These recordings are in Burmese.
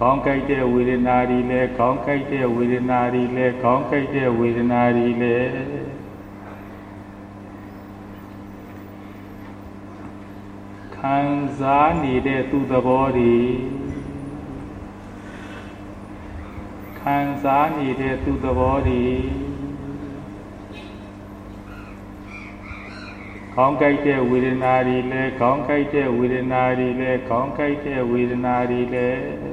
ခေါင်းကိုက်တဲ့ဝေဒနာတွေလဲခေါင်းကိုက်တဲ့ဝေဒနာတွေလဲခေါင်းကိုက်တဲ့ဝေဒနာတွေလဲခံစားနေတဲ့သူ့သဘောတွေခံစားနေတဲ့သူ့သဘောတွေခေါင်းကိုက်တဲ့ဝေဒနာတွေလဲခေါင်းကိုက်တဲ့ဝေဒနာတွေလဲခေါင်းကိုက်တဲ့ဝေဒနာတွေလဲ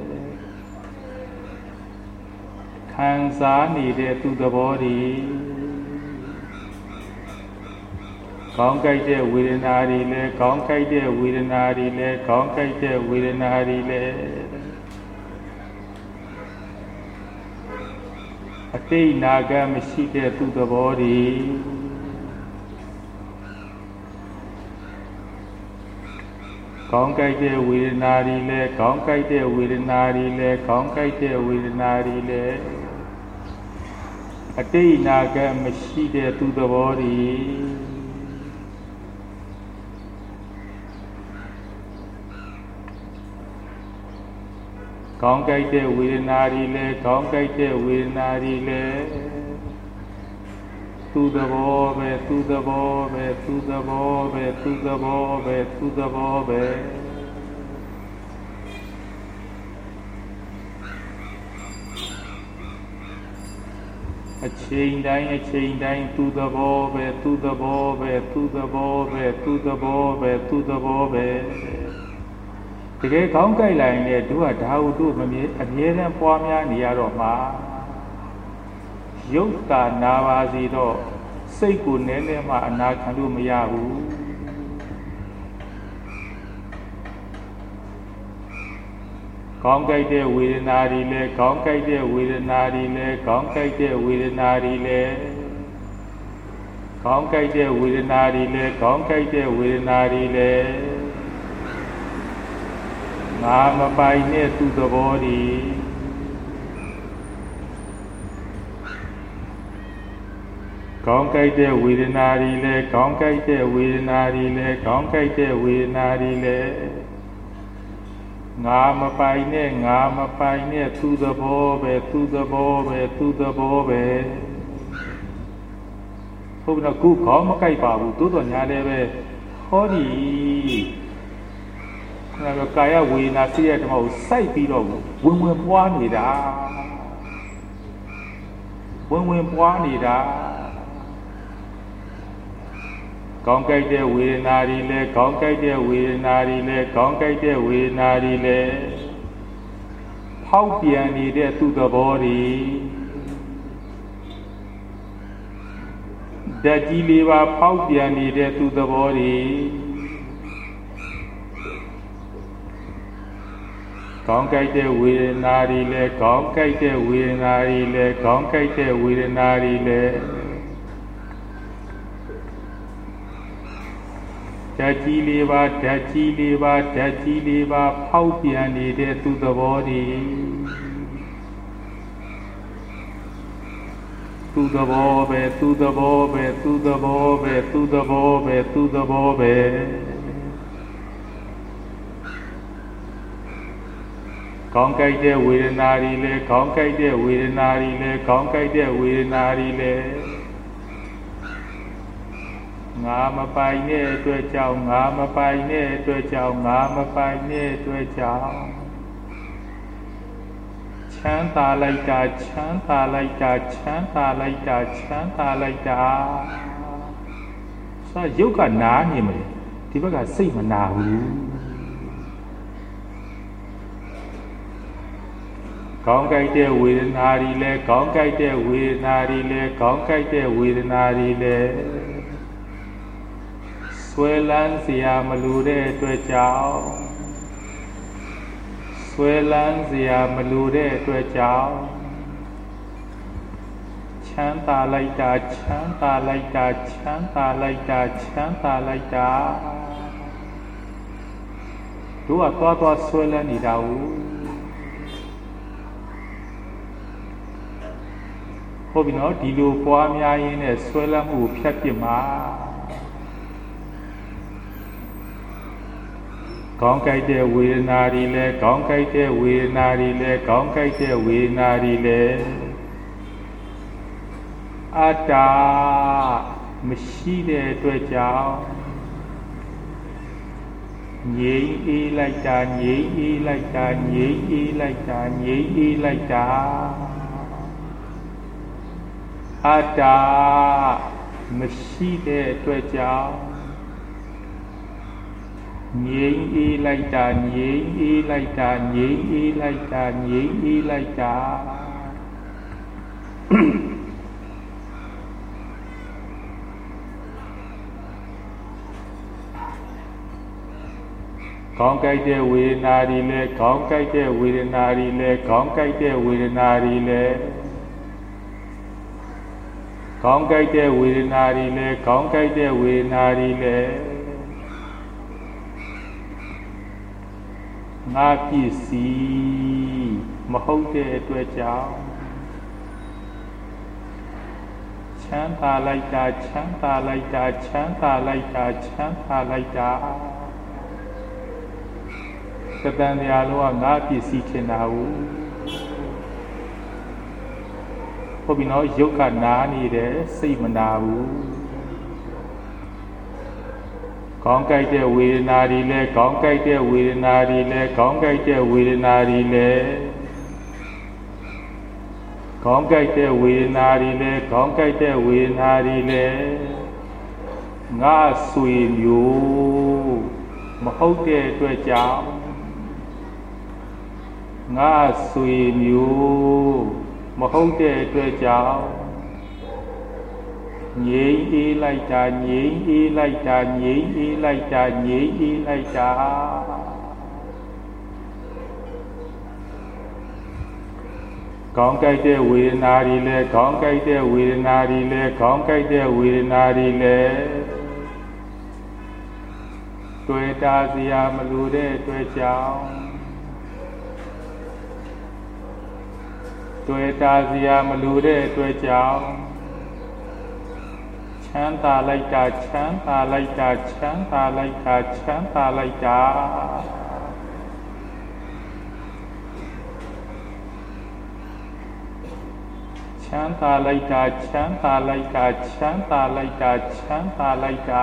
ခံစားနေတဲ့သူ့သဘောတွေခေါင်းကိုက်တဲ့ဝေဒနာတွေလဲခေါင်းကိုက်တဲ့ဝေဒနာတွေလဲခေါင်းကိုက်တဲ့ဝေဒနာတွေလဲအတိတ်နာဂတ်မရှိတဲ့သူ့သဘောတွေခေါင်းကိုက်တဲ့ဝေဒနာတွေလဲခေါင်းကိုက်တဲ့ဝေဒနာတွေလဲခေါင်းကိုက်တဲ့ဝေဒနာတွေလဲအတိတ်နာဂတ်မရှိတဲ့သူ့သဘောတွေခေါင်းကိုက်တဲ့ဝေဒနာတွေလဲခေါင်းကိုက်တဲ့ဝေဒနာတွေလဲသူ့သဘောပဲသူ့သဘောပဲသူ့သဘောပဲသူ့သဘောပဲသူ့သဘောပဲအချိန်တိုင်းသူ့သဘောပဲသူ့သဘောပဲသူ့သဘောပဲသူ့သဘောပဲသူ့သဘောပဲတကယ်ခေါင်းကိုက်လိုက်ရင်တို့ကဒါဟုတို့အမြဲတမ်းပွားများနေရတော့မှာရုပ်တာနာပါစီတော့စိတ်ကိုနည်းနည်းမှအနာခံလို့မရဘူးခေါင်းကိုက်တဲ့ဝေဒနာတွေလဲခေါင်းကိုက်တဲ့ဝေဒနာတွေလဲခေါင်းကိုက်တဲ့ဝေဒနာတွေလဲခေါင်းကိုက်တဲ့ဝေဒနာတွေလဲခေါင်းကိုက်တဲ့ဝေဒနာတွေလဲငါမပိုင်တဲ့သူ့သဘောတွေခေါင်းကိုက်တဲ့ဝေဒနာတွေလဲခေါင်းကိုက်တဲ့ဝေဒနာတွေလဲခေါင်းကိုက်တဲ့ဝေဒနာတွေလဲငါမပိုင်တဲ့သူ့သဘောပဲသူ့သဘောပဲသူ့သဘောပဲဟုတ်တော့ခုခေါင်းမကိုက်ပါဘူးသို့တော်ညာလည်းပဲဟောဒီကာယဝေဒနာစိတ်ရဓမ္မကိုစိုက်ပြီးတော့ဝင်ပွားနေတာဝင်ပွားနေတာခေါင်းကိုက်တဲ့ဝေဒနာတွေလဲခေါင်းကိုက်တဲ့ဝေဒနာတွေလဲခေါင်းကိုက်တဲ့ဝေဒနာတွေလဲဖောက်ပြန်နေတဲ့သူ့သဘောတွေဓာတ်ကြီးလေးပါဖောက်ပြန်နေတဲ့သူ့သဘောတွေခေါင်းကိုက်တဲ့ဝေဒနာတွေလဲခေါင်းကိုက်တဲ့ဝေဒနာတွေလဲခေါင်းကိုက်တဲ့ဝေဒနာတွေလဲဓာတ်ကြီးလေးပါဓာတ်ကြီးလေးပါဓာတ်ကြီးလေးပါဖောက်ပြန်နေတဲ့သူ့သဘောတွေသူ့သဘောပဲသူ့သဘောပဲသူ့သဘောပဲသူ့သဘောပဲသူ့သဘောပဲခေါင်းကိုက်တဲ့ဝေဒနာတွေလဲခေါင်းကိုက်တဲ့ဝေဒနာတွေလဲခေါင်းကိုက်တဲ့ဝေဒနာတွေလဲငါမပိုင်တဲ့အတွက်ကြောင့်ငါမပိုင်တဲ့အတွက်ကြောင့်ငါမပိုင်တဲ့အတွက်ကြောင့်ချမ်းသာလိုက်တာချမ်းသာလိုက်တာချမ်းသာလိုက်တာချမ်းသာလိုက်တာစရုပ်ကနားနေမယ်ဒီဘက်ကစိတ်မနာဘူးခေါင်းကိုက်တဲ့ဝေဒနာတွေလဲခေါင်းကိုက်တဲ့ဝေဒနာတွေလဲခေါင်းကိုက်တဲ့ဝေဒနာတွေလဲဆွဲလန်းเสียမလိုတဲ့အတွက်ကြောင့်ဆွဲလန်းเสียမလိုတဲ့အတွက်ကြောင့်ချမ်းသာလိုက်တာချမ်းသာလိုက်တာချမ်းသာလိုက်တာချမ်းသာလိုက်တာတို့ကသွားဆွဲလန်းနေတာဟုတ်ပြီနော်ဒီလိုပွားများရင်းနဲ့ဆွဲလန်းမှုကိုဖြတ်ပြစ်မှာကောင်းကြိုက်တဲ့ဝေဒနာတွေလဲကောင်းကြိုက်တဲ့ဝေဒနာတွေလဲကောင်းကြိုက်တဲ့ဝေဒနာတွေလဲအတ္တမရှိတဲ့အတွက်ကြောင့်ငြိမ်းအေးလိုက်တာငြိမ်းအေးလိုက်တာငြိမ်းအေးလိုက်တာငြိမ်းအေးလိုက်တာအတ္တမရှိတဲ့အတွက်ကြောင့်ငြိမ်းအေးလိုက်တာငြိမ်းအေးလိုက်တာငြိမ်းအေးလိုက်တာငြိမ်းအေးလိုက်တာကောင်းကြိုက်တဲ့ဝေဒနာတွေလဲကောင်းကြိုက်တဲ့ဝေဒနာတွေလဲကောင်းကြိုက်တဲ့ဝေဒနာတွေလဲကောင်းကြိုက်တဲ့ဝေဒနာတွေလဲကောင်းကြိုက်တဲ့ဝေဒနာတွေလဲငါပစ္စည်းမဟုတ်တဲ့အတွက်ကြောင့်ချမ်းသာလိုက်တာချမ်းသာလိုက်တာချမ်းသာလိုက်တာချမ်းသာလိုက်တာကတန်တရားလုံးကငါပစ္စည်းထင်တာဟုတ်ပြီနော်ယုတ်ကနာနေတယ်စိတ်မနာဘူးကောင်းကြိုက်တဲ့ဝေဒနာတွေလဲကောင်းကြိုက်တဲ့ဝေဒနာတွေလဲကောင်းကြိုက်တဲ့ဝေဒနာတွေလဲကောင်းကြိုက်တဲ့ဝေဒနာတွေလဲကောင်းကြိုက်တဲ့ဝေဒနာတွေလဲငါဆွေမျိုးမဟုတ်တဲ့အတွက်ကြောင့်ငါဆွေမျိုးမဟုတ်တဲ့အတွက်ကြောင့်ငြိမ်းအေးလိုက်တာငြိမ်းအေးလိုက်တာငြိမ်းအေးလိုက်တာငြိမ်းအေးလိုက်တာကောင်းကြိုက်တဲ့ဝေဒနာတွေလဲကောင်းကြိုက်တဲ့ဝေဒနာတွေလဲကောင်းကြိုက်တဲ့ဝေဒနာတွေလဲတွေ့တာစရာမလိုတဲ့အတွက်ကြောင့်တွေ့တာစရာမလိုတဲ့အတွက်ကြောင့်ချမ်းသာလိုက်တာချမ်းသာလိုက်တာချမ်းသာလိုက်တာချမ်းသာလိုက်တာချမ်းသာလိုက်တာချမ်းသာလိုက်တာချမ်းသာလိုက်တာချမ်းသာလိုက်တာ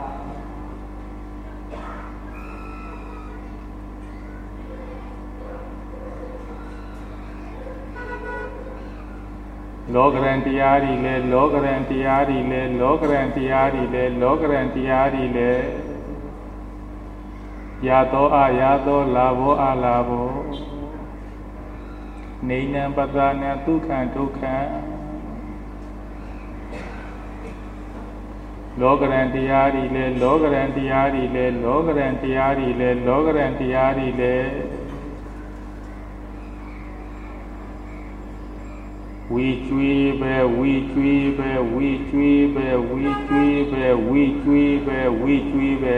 လောကရန်တရားတွေလဲလောကရန်တရားတွေလဲလောကရန်တရားတွေလဲလောကရန်တရားတွေလဲရသောအရသောလာဘောအလာဘောနေနံပသနံဒုက္ခံဒုက္ခံလောကရန်တရားတွေလဲလောကရန်တရားတွေလဲလောကရန်တရားတွေလဲလောကရန်တရားတွေလဲဝီကျွေးပဲဝီကျွေးပဲဝီကျွေးပဲဝီကျွေးပဲဝီကျွေးပဲဝီကျွေးပဲ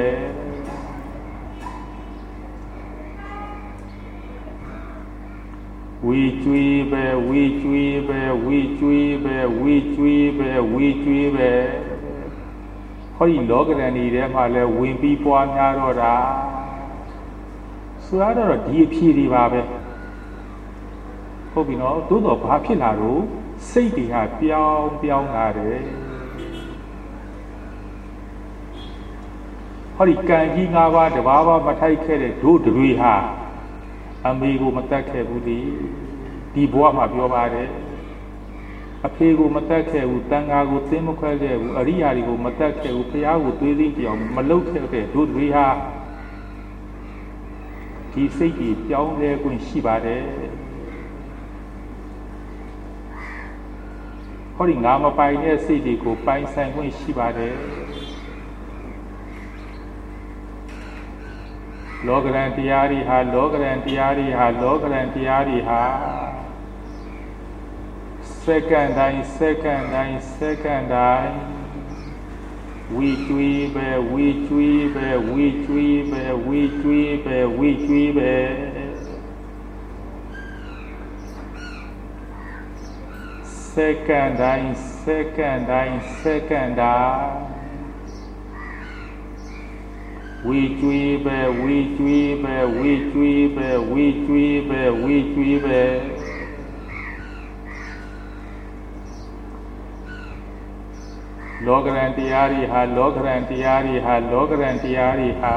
ဝီကျွေးပဲဝီကျွေးပဲဝီကျွေးပဲဝီကျွေးပဲဝီကျွေးပဲဟောဒီလောကရန်ကြီးထဲမှာလဲဝင်ပြီးပွားများတော့တာဆိုရတော့ဒီအဖြစ်တွေပါပဲဟုတ်ပြီနော်သို့တော့ဘာဖြစ်လာတော့စိတ်တွေဟာပြောင်းလာတယ်ဟောဒီကံကြီး၅ပါးတဘာဝမထိုက်ခဲ့တဲ့တို့တွေဟာအမေကိုမတတ်ခဲ့ဘူးဒီဘဝမှာပြောပါတယ်အဖေကိုမတတ်ခဲ့ဘူးတန်ဃာကိုသိမခွဲခဲ့ဘူးအရိယာတွေကိုမတတ်ခဲ့ဘူးဘုရားကိုသွေးသိပြောင်းမလုပ်ခဲ့တဲ့တို့တွေဟာဒီစိတ်ကြီးပြောင်းလဲခွင့်ရှိပါတယ်ဟောဒီငါမပိုင်တဲ့စိတ်တွေကိုပိုင်ဆိုင်ခွင့်ရှိပါတယ်လောကရန်တရားတွေဟာလောကရန်တရားတွေဟာလောကရန်တရားတွေဟာစက္ကန့်တိုင်းစက္ကန့်တိုင်းစက္ကန့်တိုင်းဝီကျွေးပဲဝီကျွေးပဲဝီကျွေးပဲဝီကျွေးပဲဝီကျွေးပဲစက္ကန့်တိုင်းစက္ကန့်တိုင်းစက္ကန့်တိုင်းဝဝီကျွေးပဲဝီကျွေးပဲဝီကျွေးပဲဝီကျွေးပဲဝီကျွေးပဲလောကရန်တရားတွေဟာလောကရန်တရားတွေဟာလောကရန်တရားတွေဟာ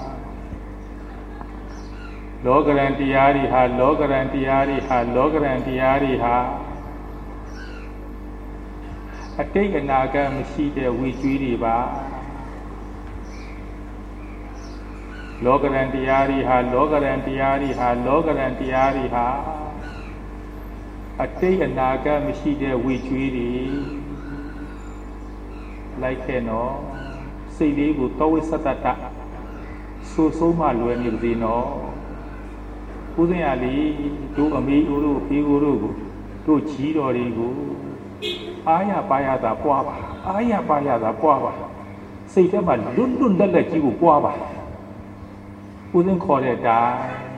လောကရန်တရားတွေဟာလောကရန်တရားတွေဟာလောကရန်တရားတွေဟာအတိတ်အနာဂတ်မရှိတဲ့ဝီကျွေးတွေပါလောကရန်တရားတွေဟာလောကရန်တရားတွေဟာလောကရန်တရားတွေဟာအတိတ်အနာဂတ်မရှိတဲ့ဝီကျွေးတွေလိုက်ခဲ့နော်စိတ်လေးကိုတောဝိသတ္တတဆိုးဆုံးမှလွယ်နေပါသေးနော်ဦးဇင်းရလေးတို့အမေဦးတို့ဖေးဦးတို့ကိုတို့ကြီးတော်တွေကိုအာရပါရသာပွားပါအာရပါရသာပွားပါစိတ်ထဲမှာလွတ်လွတ်လပ်လပ်ကြီးကိုပွားပါဦးဇင်းခေါ်တဲ့အတိုင်း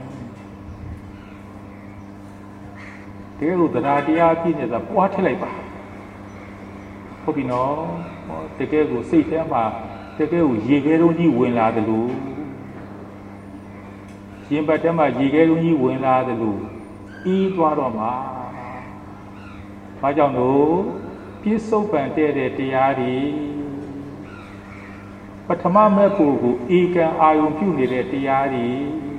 တကယ်လို့တရားတရားပြည့်နေတာပွားထည့်လိုက်ပါဟုတ်ပြီနော်တကယ်ကိုစိတ်ထဲမှာတကယ်ကိုရေခဲလုံးကြီးဝင်လာတယ်လို့ရင်ပတ်ထဲမှာရေခဲလုံးကြီးဝင်လာတယ်လို့အေးသွားတော့မှာဘာကြောင့်လို့ပြစ္ဆုတ်ပံတဲ့တရားတွေပထမမဲ့ဖို့ကိုဧကံအာယုံပြုနေတဲ့တရားတွေ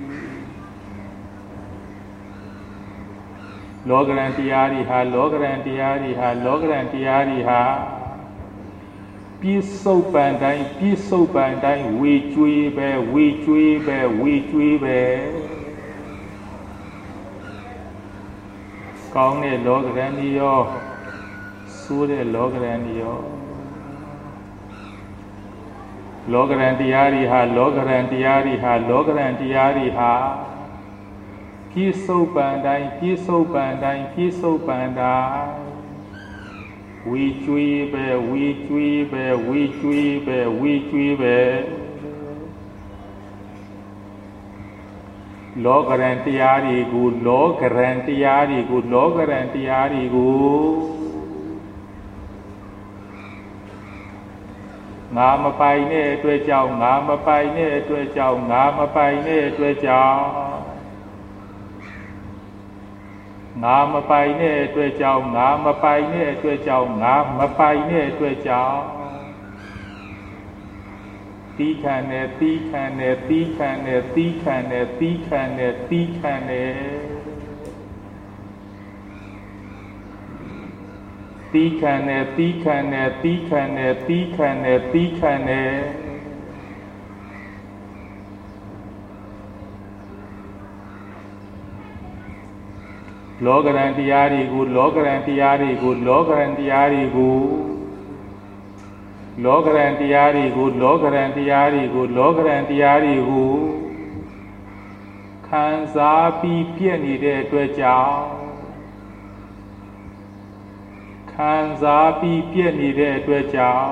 လောကရန်တရားတွေဟာလောကရန်တရားတွေဟာလောကရန်တရားတွေဟာပြစ္ဆုတ်ပံတိုင်းပြစ္ဆုတ်ပံတိုင်းဝေကျွေးပဲဝေကျွေးပဲဝေကျွေးပဲကောင်းတဲ့လောကရန်တွေရောဆိုးတဲ့လောကရန်တွေရောလောကရန်တရားတွေဟာလောကရန်တရားတွေဟာလောကရန်တရားတွေဟာပြစ္ဆုတ်ပံတိုင်းပြစ္ဆုတ်ပံတိုင်းပြစ္ဆုတ်ပံတိုင်းဝီကျွေးပဲဝီကျွေးပဲဝီကျွေးပဲဝီကျွေးပဲလောကရန်တရားတွေကိုလောကရန်တရားတွေကိုလောကရန်တရားတွေကိုငါမပိုင်တဲ့အတွက်ကြောင့်ငါမပိုင်တဲ့အတွက်ကြောင့်ငါမပိုင်တဲ့အတွက်ကြောင့်ငါမပိုင်တဲ့အတွက်ကြောင့်ငါမပိုင်တဲ့အတွက်ကြောင့်ငါမပိုင်တဲ့အတွက်ကြောင့်တီးခံနေတီးခံနေတီးခံနေတီးခံနေတီးခံနေတီးခံနေတီးခံနေတီးခံနေတီးခံနေတီးခံနေတီးခံနေလောကရန်တရားတွေကိုလောကရန်တရားတွေကိုလောကရန်တရားတွေကိုလောကရန်တရားတွေကိုလောကရန်တရားတွေကိုလောကရန်တရားတွေကိုခံစားပြီးပြည့်နေတဲ့အတွက်ကြောင့်ခံစားပြီးပြည့်နေတဲ့အတွက်ကြောင့်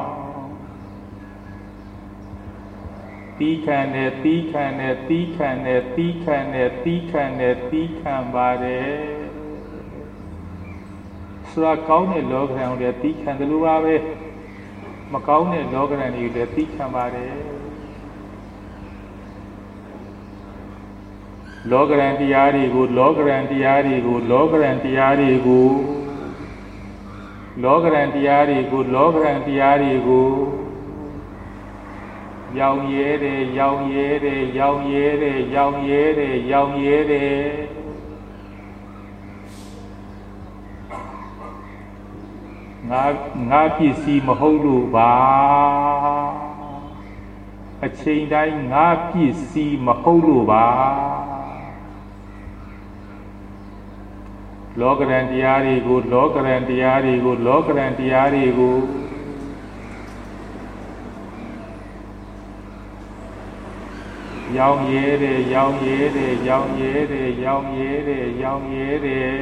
တီးခံနေတီးခံနေတီးခံနေတီးခံနေတီးခံနေတီးခံပါတယ်ဆိုတာကောင်းတဲ့လောကရန်တွေတီးခံတယ်လို့ပါပဲမကောင်းတဲ့လောကရန်တွေလည်းတီးခံပါတယ်လောကရန်တရားတွေကိုလောကရန်တရားတွေကိုလောကရန်တရားတွေကိုလောကရန်တရားတွေကိုလောကရန်တရားတွေကိုရောင်ရဲတယ်ရောင်ရဲတယ်ရောင်ရဲတယ်ရောင်ရဲတယ်ရောင်ရဲတယ်ငါပစ္စည်းမဟုတ်လို့ပါအချိန်တိုင်းငါပစ္စည်းမဟုတ်လို့ပါလောကရန်တရားတွေကိုလောကရန်တရားတွေကိုလောကရန်တရားတွေကိုရောင်ရဲတယ်ရောင်ရဲတယ်ရောင်ရဲတယ်ရောင်ရဲတယ်ရောင်ရဲတယ်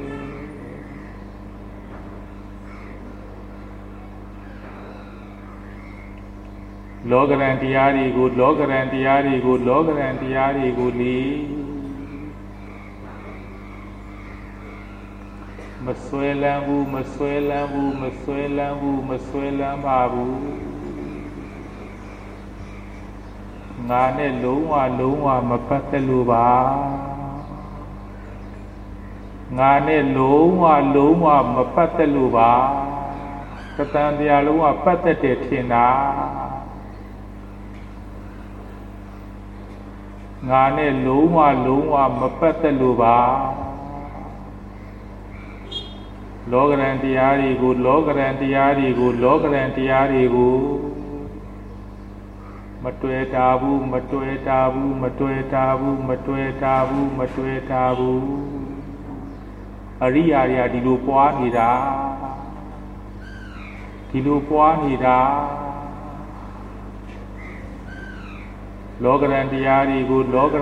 လောကရန်တရားတွေကိုလောကရန်တရားတွေကိုလောကရန်တရားတွေကိုလေမဆွဲလန်းဘူးမဆွဲလန်းဘူးမဆွဲလန်းဘူးမဆွဲလန်းပါဘူးငငါနဲ့လုံးဝမပတ်သက်လို့ပါငါနဲ့လုံးဝမပတ်သက်လို့ပါတတန်တရားလုံးဝပတ်သက်တယ်ထင်တာငါနဲ့လုံးဝမပတ်သက်လို့ပါလောကရန်တရားတွေကိုမတွေ့တာဘူးအရိယာတွေကဒီလိုပွားနေတာလောကရန်တရားတွေကို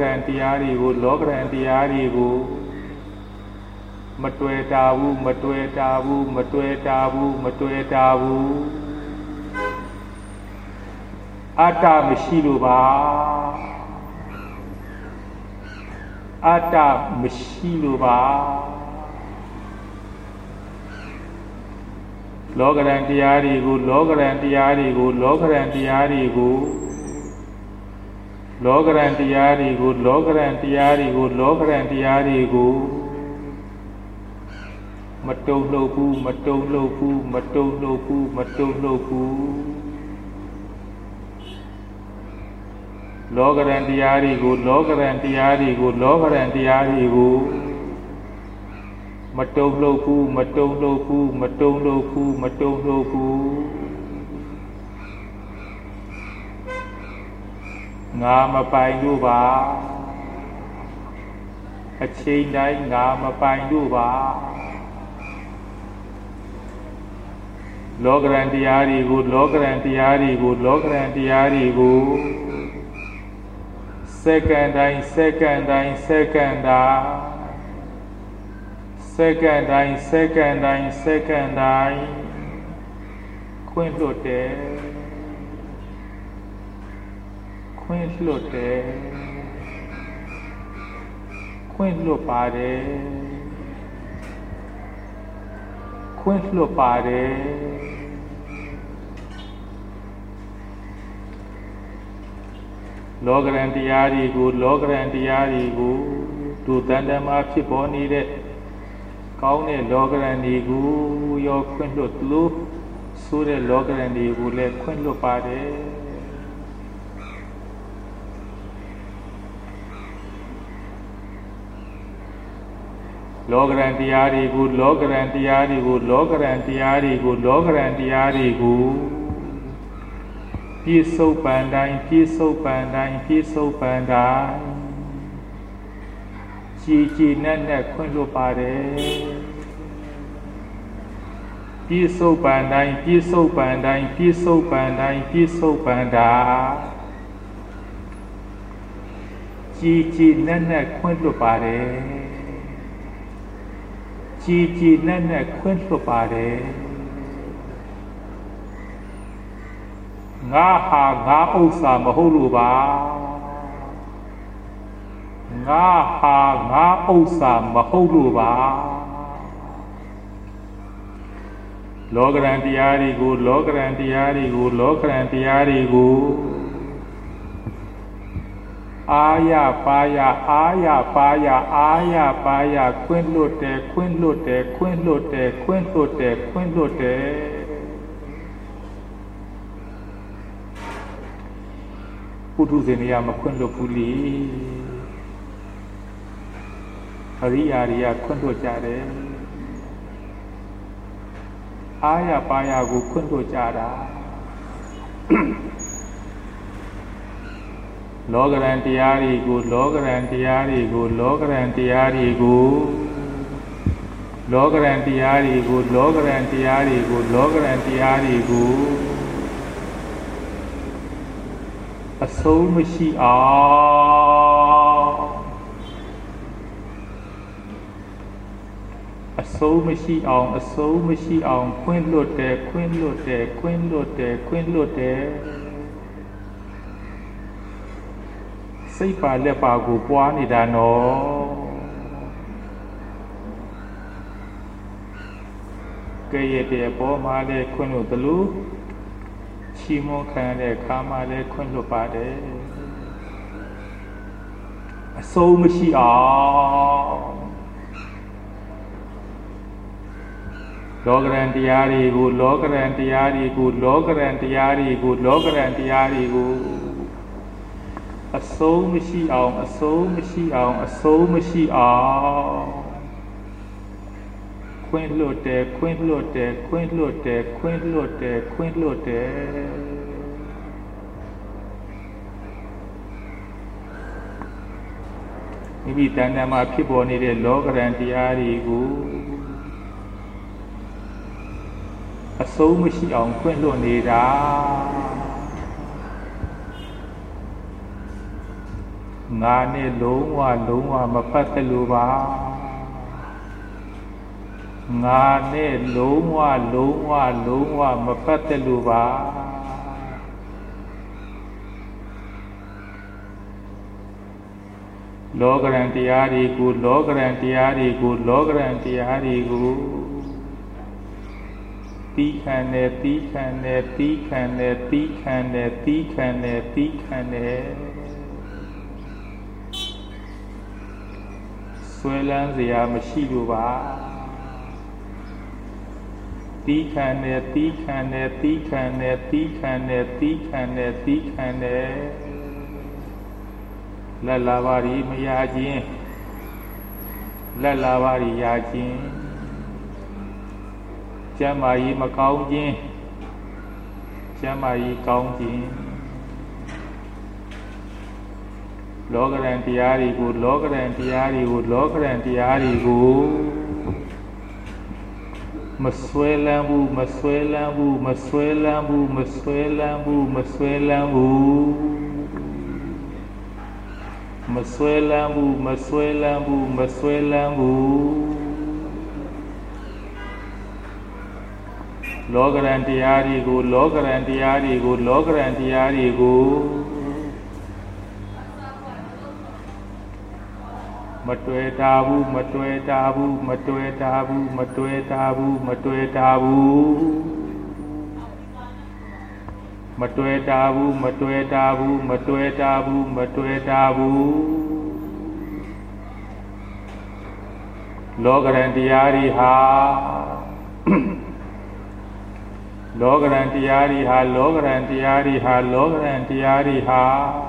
မတွေ့တာဘူးအတ္တမရှိလို့ပါလောကရန်တရားတွေကိုမတုံ့လို့ဘူးလောကရန်တရားတွေကိုမတုံ့လို့ဘူးငါမပိုင်လို့ပါအချိန်တိုင်းငါမပိုင်လို့ပါလောကရန်တရားတွေကိုစက္ကန့်တိုင်းခွင့်လွတ်တယ်ခွင့်လွတ်ပါတယ်လောကရန်တရားတွေကိုဒုတန်တမှာဖြစ်ပေါ်နေတဲ့ကောင်းတဲ့လောကရန်တွေကိုရောခွင့်လွတ်လို့ဆိုတဲ့လောကရန်တွေကိုလည်းခွင့်လွတ်ပါတယ်လောကရန်တရားတွေကိုပြည့်စုံပန်တိုင်းကြည်နက်ခွင့်လွတ်ပါတယ်ပြည့်စုံပန်တိုင်းကြည်နက်ခွင့်လွတ်ပါတယ်ငါဟာငါဥစ္စာမဟုတ်လို့ပါလောကရန်တရားတွေကိုအာရပါယခွင့်လွတ်တယ်ပုထုဇဉ်တွေကမခွင့်လွတ်ဘူးလေအရိယာတွေကခွင့်လွတ်ကြတယ်အာရပါယကိုခွင့်လွတ်ကြတာလောကရန်တရားတွေကိုအဆုံးမရှိအောင်ခွင့်လွတ်တယ်စိတ်ပါလက်ပါကိုပွားနေတာနော်ကဲ့ရဲ့တဲ့ပေါ်မှာလည်းခွင့်လွတ်သလိုချီးမွမ်းခံတဲ့အခါမှာလည်းခွင့်လွတ်ပါတယ်ဆုံးမရှိအောင်လောကရန်တရားတွေကိုလောကရန်တရားတွေကိုလောကရန်တရားတွေကိုလောကရန်တရားတွေကိုအဆုံးမရှိအောင်အဆုံးမရှိအောင်အဆုံးမရှိအောင်ခွင့်လွတ်တယ်ခွင့်လွတ်တယ်ခွင့်လွတ်တယ်ခွင့်လွတ်တယ်ခွင့်လွတ်တယ်မိမိတဏ္ဍာမှာဖြစ်ပေါ်နေတဲ့လောကရန်တရားတွေကိုအဆုံးမရှိအောင်ခွင့်လွတ်နေတာငါနဲ့လုံးဝမပတ်သက်လို့ပါငါနဲ့လုံးဝမပတ်သက်လို့ပါလောကရန်တရားတွေကိုလောကရန်တရားတွေကိုလောကရန်တရားတွေကိုတီးခံတယ်တီးခံတယ်တီးခံတယ်တီးခံတယ်တီးခံတယ်တီးခံတယ်ဆွဲလန်းစရာမရှိလို့ပါတီးခံတယ်တီးခံတယ်တီးခံတယ်တီးခံတယ်တီးခံတယ်တီးခံတယ်လက်လာပါရီမရခြင်းလက်လာပါရီရခြင်းကျမ်းမာရေးမကောင်းခြင်းကျမ်းမာရေးကောင်းခြင်းလောကရန်တရားတွေကိုလောကရန်တရားတွေကိုလောကရန်တရားတွေကိုမဆွဲလန်းဘူးမဆွဲလန်းဘူးမဆွဲလန်းဘူးမဆွဲလန်းဘူးမဆွဲလန်းဘူးမဆွဲလန်းဘူးမဆွဲလန်းဘူးမဆွဲလန်းဘူးလောကရန်တရားတွေကိုလောကရန်တရားတွေကိုလောကရန်တရားတွေကိုမတွေ့တာဘူးမတွေ့တာဘူးမတွေ့တာဘူးမတွေ့တာဘူးမတွေ့တာဘူးမတွေ့တာဘူးမတွေ့တာဘူးမတွေ့တာဘူးမတွေ့တာဘူးလောကရန်တရားတွေဟာလောကရန်တရားတွေဟာလောကရန်တရားတွေဟာလောကရန်တရားတွေဟာ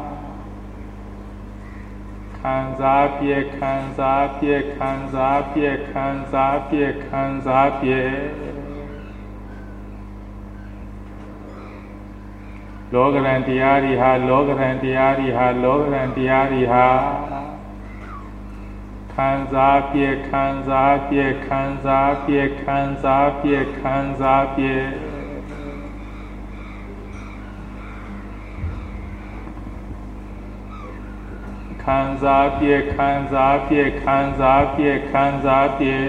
ခံစားပြည့်ခံစားပြည့်ခံစားပြည့်ခံစားပြည့်ခံစားပြည့်လောကရန်တရားတွေဟာလောကရန်တရားတွေဟာလောကရန်တရားတွေဟာခံစားပြည့်ခံစားပြည့်ခံစားပြည့်ခံစားပြည့်ခံစားပြည့်ခံစားပြည့်ခံစားပြည့်ခံစားပြည့်ခံစားပြည့်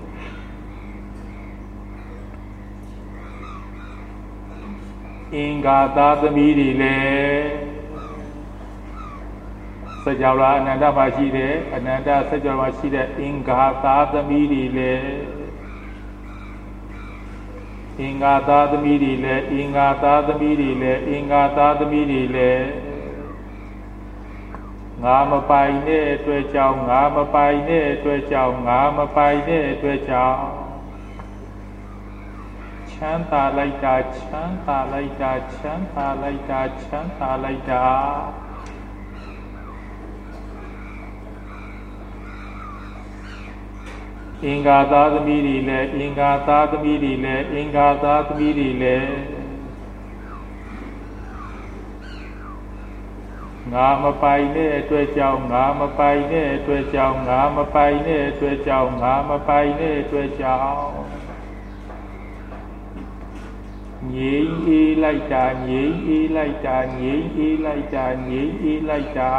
အင်္ဂါသာသမီးတွေလည်းစကြဝဠာအနန္တမှာရှိတဲ့အနန္တစကြဝဠာမှာရှိတဲ့အင်္ဂါသာသမီးတွေလည်းအင်္ဂါသာသမီးတွေလည်းအင်္ဂါသာသမီးတွေလည်းအင်္ဂါသာသမီးတွေလည်းငါမပိုင်တဲ့အတွက်ကြောင့်ငါမပိုင်တဲ့အတွက်ကြောင့်ငါမပိုင်တဲ့အတွက်ကြောင့်ချမ်းသာလိုက်တာချမ်းသာလိုက်တာချမ်းသာလိုက်တာချမ်းသာလိုက်တာအင်္ဂါသာသမီးတွေလည်းအင်္ဂါသာသမီးတွေလည်းအင်္ဂါသာသမီးတွေလည်းငါမပိုင်တဲ့အတွက်ကြောင့်ငါမပိုင်တဲ့အတွက်ကြောင့်ငါမပိုင်တဲ့အတွက်ကြောင့်ငါမပိုင်တဲ့အတွက်ကြောင့်ငြိမ်းအေးလိုက်တာငြိမ်းအေးလိုက်တာငြိမ်းအေးလိုက်တာငြိမ်းအေးလိုက်တာ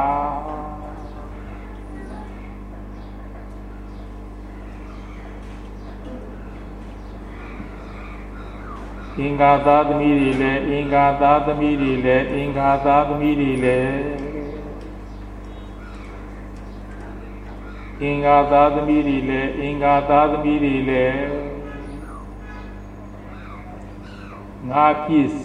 အင်္ဂါသာသမီးတွေလည်းအင်္ဂါသာသမီးတွေလည်းအင်္ဂါသာသမီးတွေလည်းအင်္ဂါသာသမီးတွေလည်းအင်္ဂါသာသမီးတွေလည်းငါပစ္စ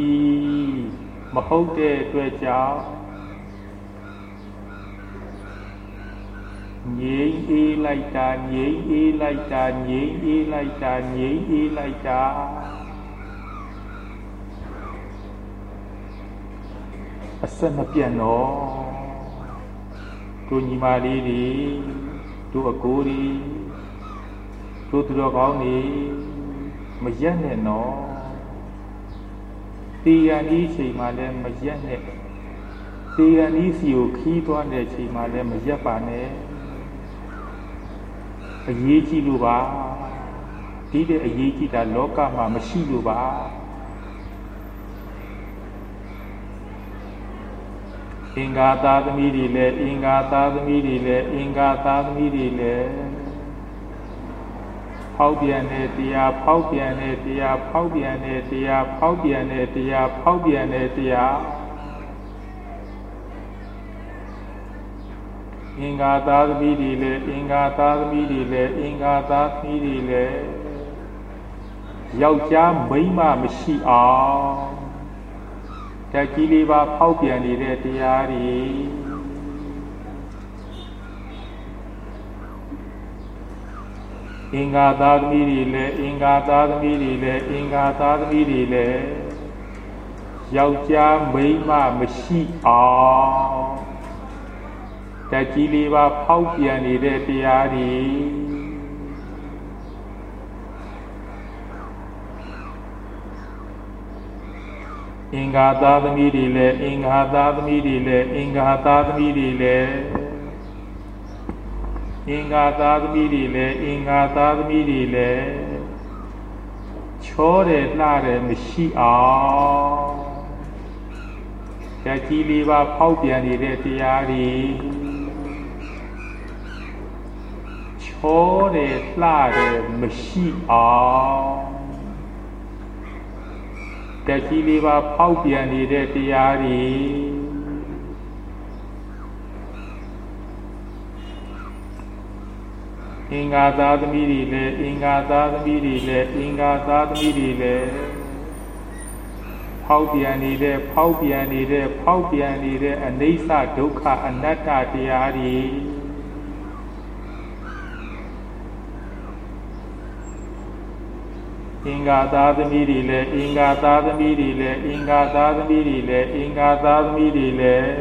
ည်းမဟုတ်တဲ့အတွက်ကြောင့်ငြိမ်းအေးလိုက်တာငြိမ်းအေးလိုက်တာငြိမ်းအေးလိုက်တာငြိမ်းအေးလိုက်တာအဆက်မပြတ်တော့တို့ညီမလေးတွေတို့အကိုတွေတို့သူတော်ကောင်းတွေမရက်နဲ့နော်တေရန်ဒီချိန်မှလည်းမရက်နဲ့တေရန်ဒီစီကိုခီးသွားတဲ့ချိန်မှလည်းမရက်ပါနဲ့အရေးကြီးလို့ပါဒီတဲ့အရေးကြီးတာလောကမှာမရှိလို့ပါအင်္ဂါသားသမီးတွေလည်းအင်္ဂါသားသမီးတွေလည်းအင်္ဂါသားသမီးတွေလည်းဖောက်ပြန်တဲ့တရားဖောက်ပြန်တဲ့တရားဖောက်ပြန်တဲ့တရားဖောက်ပြန်တဲ့တရားဖောက်ပြန်တဲ့တရားအင်္ဂါသားသမီးတွေလည်းအင်္ဂါသားသမီးတွေလည်းအင်္ဂါသားသမီးတွေလည်းယောက်ျားမိန်းမမရှိအောင်ဓာတ်ကြီးလေးပါဖောက်ပြန်နေတဲ့တရားတွေအင်္ဂါသားသမီးတွေလည်းအင်္ဂါသားသမီးတွေလည်းအင်္ဂါသားသမီးတွေလည်းယောက်ျားမိန်းမမရှိအောင်ဓာတ်ကြီးလေးပါဖောက်ပြန်နေတဲ့တရားတွေအင်္ဂါသားသမီးတွေလည်းအင်္ဂါသားသမီးတွေလည်းအင်္ဂါသားသမီးတွေလည်းအင်္ဂါသားသမီးတွေလည်းအင်္ဂါသားသမီးတွေလည်းချောတယ်လှတယ်မရှိအောင်ဓာတ်ကြီးလေးပါဖောက်ပြန်နေတဲ့တရားတွေချောတယ်လှတယ်မရှိအောင်ဓာတ်ကြီးလေးပါဖောက်ပြန်နေတဲ့တရားတွေအင်္ဂါသားသမီးတွေလည်းအင်္ဂါသားသမီးတွေလည်းအင်္ဂါသားသမီးတွေလည်းဖောက်ပြန်နေတဲ့ဖောက်ပြန်နေတဲ့ဖောက်ပြန်နေတဲ့အနိစ္စဒုက္ခအနတ္တတရားတွေအင်္ဂါသားသမီးတွေလည်းအင်္ဂါသားသမီးတွေလည်းအင်္ဂါသားသမီးတွေလည်းအင်္ဂါသားသမီးတွေလည်း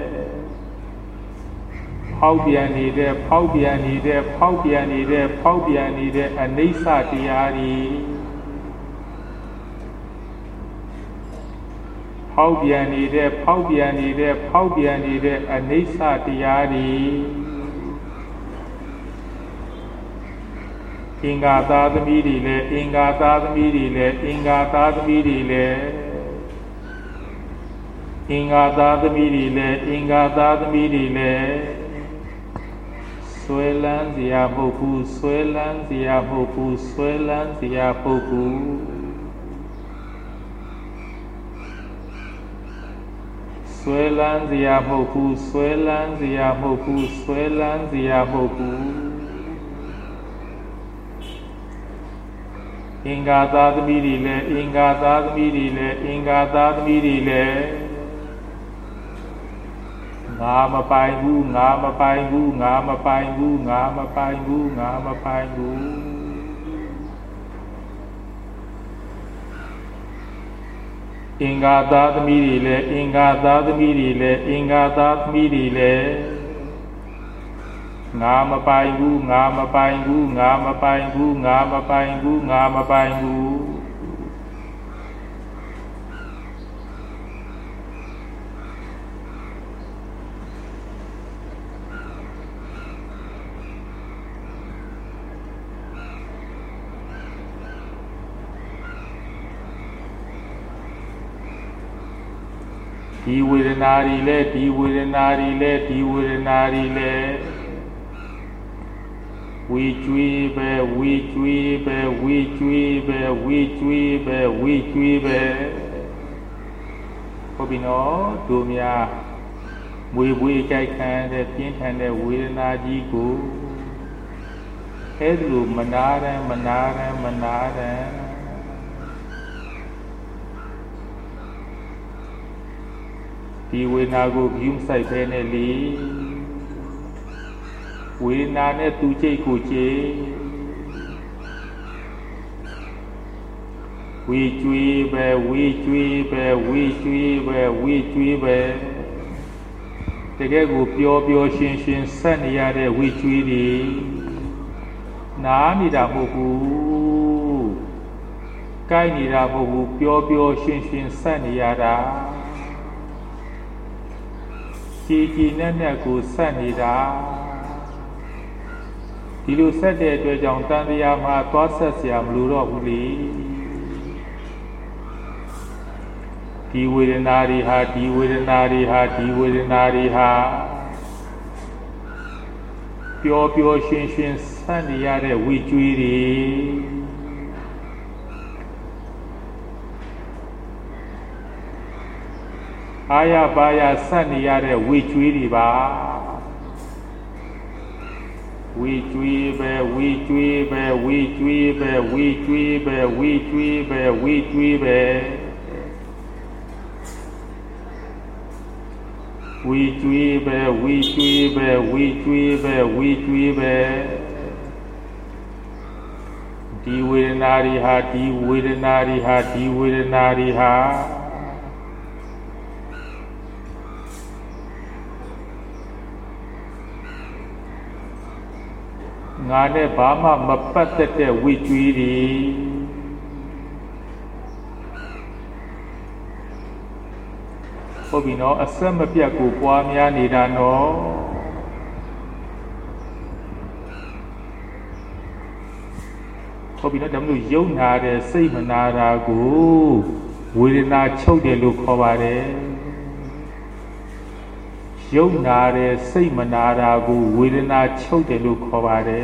ဖောက်ပြန်နေတဲ့ဖောက်ပြန်နေတဲ့ဖောက်ပြန်နေတဲ့ဖောက်ပြန်နေတဲ့အနိစ္စတရားတွေဖောက်ပြန်နေတဲ့ဖောက်ပြန်နေတဲ့ဖောက်ပြန်နေတဲ့အနိစ္စတရားတွေအင်္ဂါသားသမီးတွေလည်းအင်္ဂါသားသမီးတွေလည်းအင်္ဂါသားသမီးတွေလည်းအင်္ဂါသားသမီးတွေလည်းအင်္ဂါသားသမီးတွေလည်းဆွဲလန်းစရာမဟုတ်ဘူးဆွဲလန်းစရာမဟုတ်ဘူးဆွဲလန်းစရာမဟုတ်ဘူးဆွဲလန်းစရာမဟုတ်ဘူးဆွဲလန်းစရာမဟုတ်ဘူးဆွဲလန်းစရာမဟုတ်ဘူးအင်္ဂါသားသမီးတွေလည်းအင်္ဂါသားသမီးတွေလည်းအင်္ဂါသားသမီးတွေလည်းငါမပိုင်ဘူးငါမပိုင်ဘူးငါမပိုင်ဘူးငါမပိုင်ဘူးငါမပိုင်ဘူးအင်္ဂါသားသမီးတွေလည်းအင်္ဂါသားသမီးတွေလည်းအင်္ဂါသားသမီးတွေလည်းငါမပိုင်ဘူးငါမပိုင်ဘူးငါမပိုင်ဘူးငါမပိုင်ဘူးငါမပိုင်ဘူးဒီဝေဒနာတွေလည်းဒီဝေဒနာတွေလည်းဒီဝေဒနာတွေလည်းဝေကျွေးပဲဝေကျွေးပဲဝေကျွေးပဲဝေကျွေးပဲဝေကျွေးပဲဟုတ်ပြီနော်တို့များမွေပွေးကြိုက်ခံတဲ့ပြင်းထန်တဲ့ဝေဒနာကြီးကိုအဲ့လိုမနာတယ်မနာတယ်မနာတယ်ဒီဝေဒနာကိုဂရုစိုက်ဖဲနဲ့လေဝေဒနာနဲ့သူကြိတ်ကိုကြိတ်ဝေကျွေးပဲဝေကျွေးပဲဝေကျွေးပဲဝေကျွေးပဲတကယ်ကိုပျော်ပျော်ရွှင်ရွှင်ဆက်နေရတဲ့ဝေကျွေးတွေနားနေတာမဟုတ်ဘူးကိုက်နေတာမဟုတ်ဘူးပျော်ပျော်ရွှင်ရွှင်ဆက်နေရတာကြည်ကြည်နဲ့နဲ့ကိုဆက်နေတာဒီလိုဆက်တဲ့အတွက်ကြောင့်တန်တရားမှာသွားဆက်เสียမလို့တော့ဘူးလေဒီဝေဒနာတွေဟာဒီဝေဒနာတွေဟာဒီဝေဒနာတွေဟာပျော်ပျော်ရွှင်ရွှင်ဆက်နေရတဲ့ဝေကျွေးတွေအာရပါရဆက်နေရတဲ့ဝေကျွေးတွေပါဝေကျွေးပဲဝေကျွေးပဲဝေကျွေးပဲဝေကျွေးပဲဝေကျွေးပဲဝေကျွေးပဲဝေကျွေးပဲဝေကျွေးပဲဝေကျွေးပဲဝေကျွေးပဲဒီဝေဒနာတွေဟာဒီဝေဒနာတွေဟာဒီဝေဒနာတွေဟာငါနဲ့ဘာမှမပတ်သက်တဲ့ဝေကျွေးတွေဟုတ်ပြီနော်အဆက်မပြတ်ကိုပွားများနေတာနော်ဟုတ်ပြီနော်ဒါမှမဟုတ်ယုံနာတဲ့စိတ်မနာတာကိုဝေဒနာချုပ်တယ်လို့ခေါ်ပါတယ်ယုံနာတဲ့စိတ်မနာတာကိုဝေဒနာချုပ်တယ်လို့ခေါ်ပါတယ်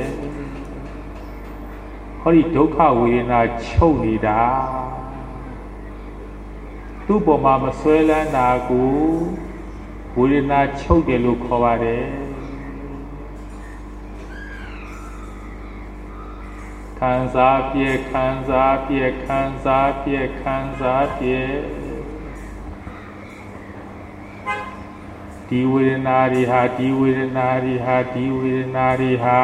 ဟောဒီဒုက္ခဝေဒနာချုပ်နေတာသူ့ပေါ်မှာမဆွဲလန်းတာကိုဝေဒနာချုပ်တယ်လို့ခေါ်ပါတယ်ခံစားပြည့်ခံစားပြည့်ခံစားပြည့်ခံစားပြည့်ဒီဝေဒနာတွေဟာဒီဝေဒနာတွေဟာဒီဝေဒနာတွေဟာ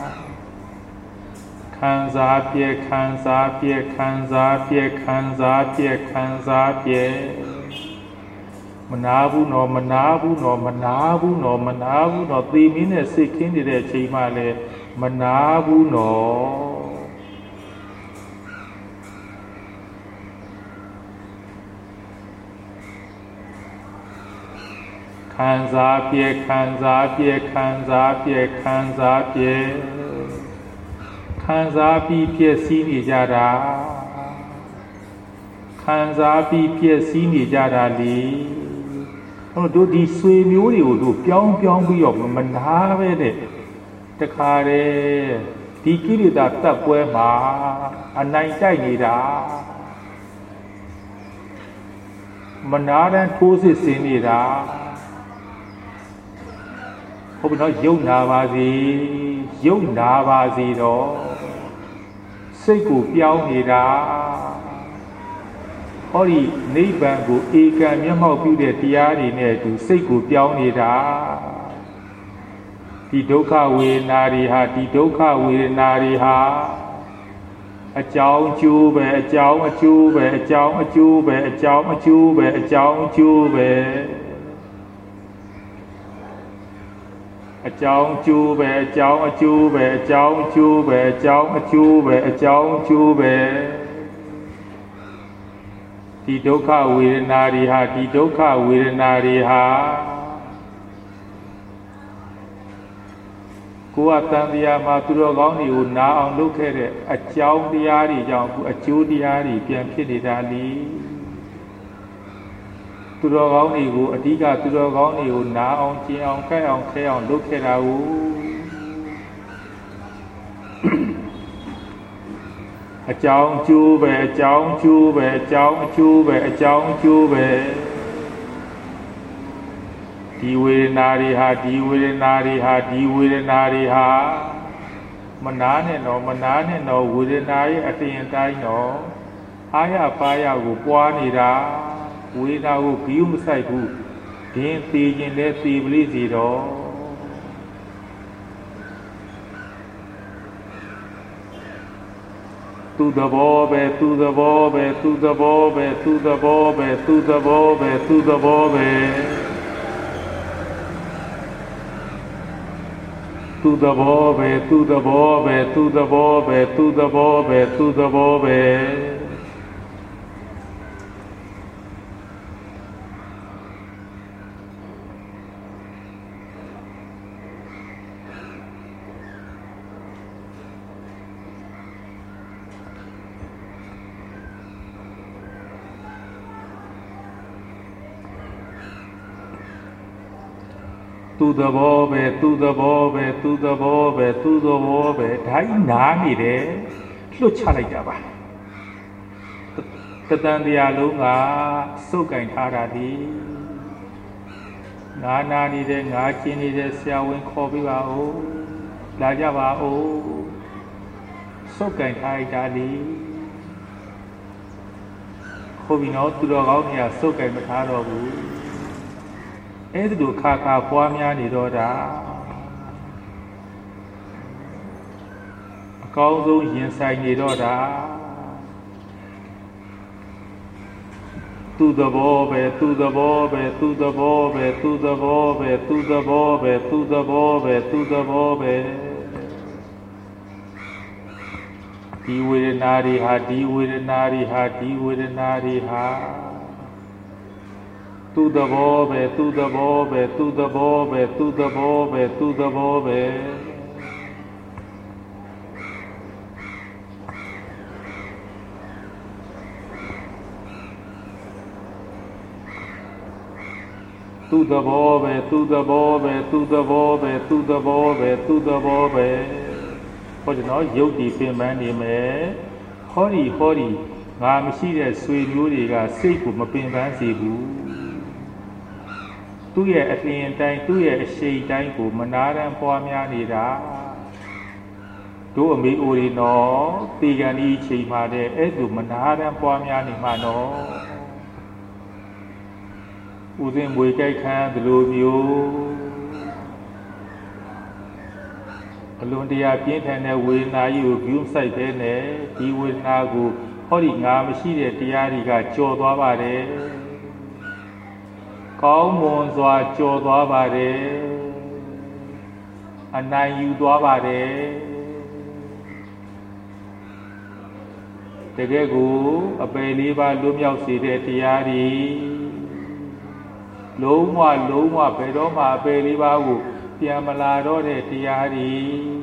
ခံစားပြည့်ခံစားပြည့်ခံစားပြည့်ခံစားပြည့်ခံစားပြည့်မနာဘူးနော်မနာဘူးနော်မနာဘူးနော်မနာဘူးနော်သေမင်းနဲ့စိတ်ခင်းနေတဲ့အချိန်မှလည်းမနာဘူးနော်ခံစားပြည့်ခံစားပြည့်ခံစားပြည့်ခံစားပြည့်ခံစားပြီးပြည့်စည်းနေကြတာခံစားပြီးပြည့်စည်းနေကြတာလေတို့ဒီဆွေမျိုးတွေကိုတို့ပြောင်းပြီးတော့မနာပဲတဲ့တခါတည်းဒီကိလေသာတပ်ပွဲမှာအနိုင်တိုက်နေတာမနာတဲ့ထိုးစစ်ဆင်နေတာဟုတ်ပြီနော်ယုံနာပါစေယုံနာပါစေတော့စိတ်ကိုပြောင်းနေတာဟောဒီနိဗ္ဗာန်ကိုဧကံမျက်မှောက်ပြုတဲ့တရားတွေနဲ့အတူစိတ်ကိုပြောင်းနေတာဒီဒုက္ခဝေဒနာတွေဟာဒီဒုက္ခဝေဒနာတွေဟာအကြောင်းအကျိုးပဲအကြောင်းအကျိုးပဲအကြောင်းအကျိုးပဲအကြောင်းအကျိုးပဲအကြောင်းအကျိုးပဲအကြောင်းကျိုးပဲအကြောင်းအကျိုးပဲအကြောင်းကျိုးပဲအကြောင်းအကျိုးပဲအကြောင်းကျိုးပဲဒီဒုက္ခဝေဒနာတွေဟာဒီဒုက္ခဝေဒနာတွေဟာကိုယ်ကတန်တရားမှာသူတော်ကောင်းတွေကိုနားအောင်လုပ်ခဲ့တဲ့အကြောင်းတရားတွေကြောင့်အကျိုးတရားတွေပြန်ဖြစ်နေတာလေသူတော်ကောင်းတွေကိုအဓိကသူတော်ကောင်းတွေကိုနားအောင်ကျင်အောင်ကြိုက်အောင်ခဲအောင်လုပ်ခဲ့တာကိုအကြောင်းကျိုးပဲအကြောင်းကျိုးပဲအကြောင်းအကျိုးပဲအကြောင်းကျိုးပဲဒီဝေဒနာတွေဟာဒီဝေဒနာတွေဟာဒီဝေဒနာတွေဟာမနာနဲ့တော့မနာနဲ့တော့ဝေဒနာရဲ့အတင်အတိုင်းတော့အာရပါရကိုပွားနေတာဝေဒနာကိုဂိယူမဆိုင်ဘူးဒင်းသေးခြင်းလဲသေပလိစီတော့ Tu the bobe, tu the bobe, tu the bobe, tu the bobe, tu the bobe, tu the bobe. Tu the bobe, tu the bobe, tu the bobe, tu the bobe, tu the bobe. Tu the bobe, tu the bobe, tu the bobe, tu the bobe. Dai nani de, lo chalai jaba. Tatan dia lunga, sukai thara di. Nga nani de, nga chini de, siawin kopi ba o, laja ba o, sukai thara jali. Kopi no tu lo gao niya sukai matharo bu. အဲ့ဒီလိုခါခါပွားများနေတော့တာအကောင်းဆုံးရင်ဆိုင်နေတော့တာသူ့သဘောပဲသူ့သဘောပဲသူ့သဘောပဲသူ့သဘောပဲသူ့သဘောပဲသူ့သဘောပဲသူ့သဘောပဲဒီဝေဒနာတွေဟာဒီဝေဒနာတွေဟာဒီဝေဒနာတွေဟာTu the bobe, tu the bobe, tu the bobe, tu the bobe, tu the bobe. Tu the bobe, tu the bobe, tu the bobe, tu the bobe, tu the bobe. ဟောကျွန်တော်ရုပ်တည်ပင်ပန်းနေမယ်ဟောဒီငါမရှိတဲ့ဆွေမျိုးတွေကစိတ်ကိုမပင်ပန်းစေဘူးသူ့ရဲ့အလင်းတိုင်းသူ့ရဲ့အရှိန်တိုင်းကိုမနာရန်ပွားများနေတာတို့အမေအိုရီနော်တေကန်ဒီချိန်မှာတဲ့အဲ့လိုမနာရန်ပွားများနေမှာနော်ဦးစင်မွေကြိုက်ခန်းဒီလိုမျိုးအလွန်တရာပြင်းထန်တဲ့ဝေဒနာကြီးကိုပြုံးဆိုင်တဲ့နဲ့ဒီဝေဒနာကိုဟောဒီငါမရှိတဲ့တရားတွေကကြော်သွားပါတယ်ကောင်းမွန်စွာကြော်သွားပါတယ်အနိုင်ယူသွားပါတယ်တကယ်ကိုအပယ်လေးပါလွတ်မြောက်စေတဲ့တရားတွေလုံးဝဘယ်တော့မှအပယ်လေးပါကိုပြန်မလာတော့တဲ့တရားတွေ